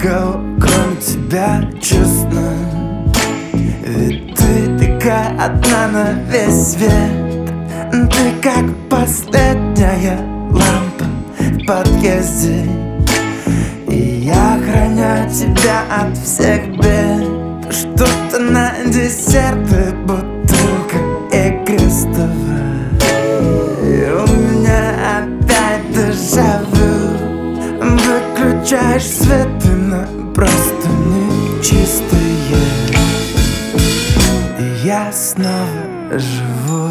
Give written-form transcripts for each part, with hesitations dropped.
никого, кроме тебя, честно. Ведь ты такая одна на весь свет. Ты как последняя лампа в подъезде, и я охраняю тебя от всех бед. Что-то на десерт и бутылка игристого, и у меня опять дежавю. Выключаешь свет, и на просто не чистые, и я снова живу.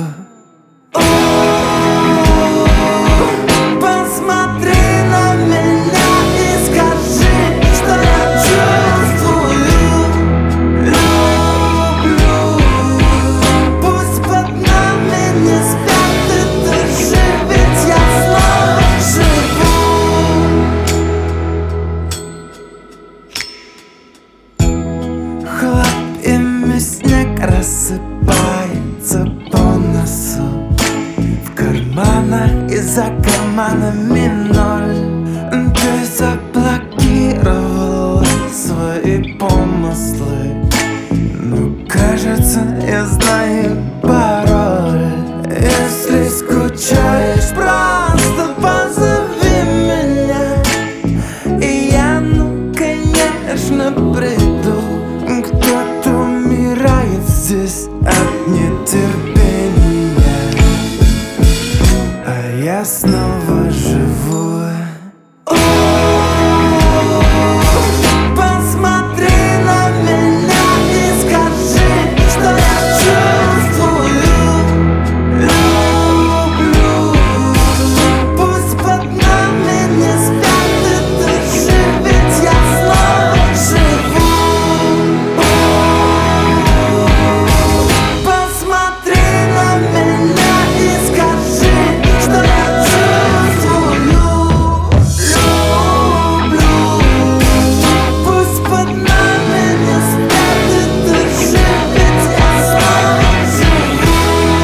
Посмотри на меня и скажи, что я чувствую. Люблю. Пусть под нами не спят этажи, ведь я снова живу. Хлопьями снег рассыпается по носу, в карманах и за карманами ноль. Ты заблокировала свои помыслы, но кажется, я знаю пароль. Если скучаешь, просто позови меня, и я, ну, конечно, приду. Кто-то умирает здесь от нетерпения, а я снова живу. Посмотри на меня и скажи, что я чувствую. Люблю. Пусть под нами не спят этажи, ведь я снова живу. Посмотри на меня и скажи, что я чувствую. Люблю. Пусть под нами не спят этажи, ведь я снова живу.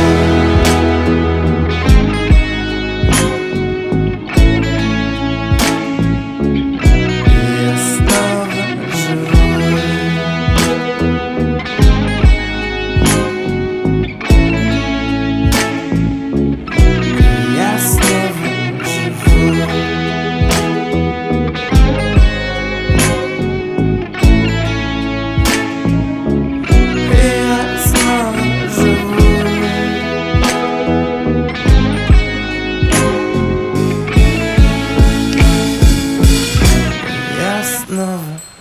Я снова живу. Я снова живу. Я снова живу. Я снова